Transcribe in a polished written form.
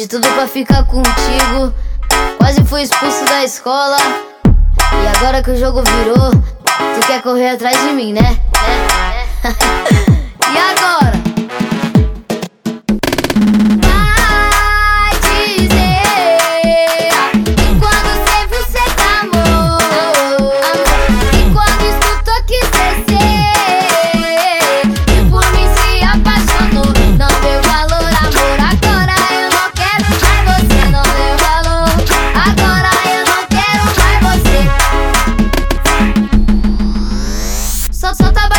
tudo pra ficar contigo. Quase fui expulso da escola. E agora que o jogo virou, tu quer correr atrás de mim, né? E agora? Vai dizer que quando cê viu cê amou, e quando escutou quis descer, e por mim se apaixonou. Não deu valor, amor, agora eu não quero mais você. Não deu valor, agora eu não quero mais você. Solta